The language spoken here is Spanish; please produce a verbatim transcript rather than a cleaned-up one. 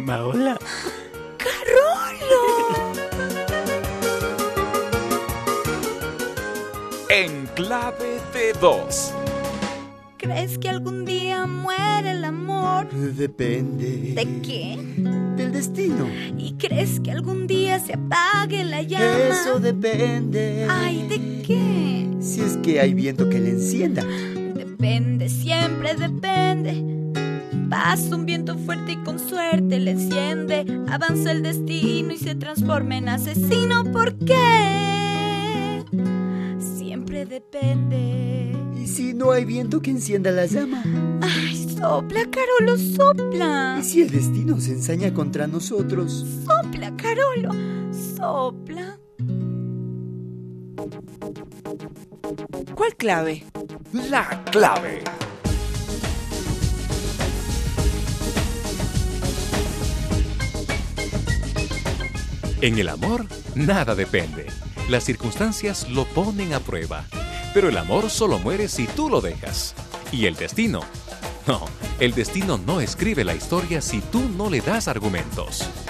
llama? Hola. ¡Carolo! En clave de dos. ¿Crees que algún día muere el amor? Depende. ¿De qué? Del destino. ¿Y crees que algún día se apague la llama? Eso depende. Ay, ¿de qué? Si es que hay viento que le encienda. Depende, siempre depende. Pasa un viento fuerte y con suerte le enciende. Avanza el destino y se transforma en asesino. ¿Por qué? Siempre depende. ¿Y si no hay viento que encienda la llama? Ay, sopla, Carolo, sopla. ¿Y si el destino se ensaña contra nosotros? Sopla, Carolo, sopla. ¿Cuál clave? La clave. En el amor, nada depende. Las circunstancias lo ponen a prueba. Pero el amor solo muere si tú lo dejas. ¿Y el destino? No, el destino no escribe la historia si tú no le das argumentos.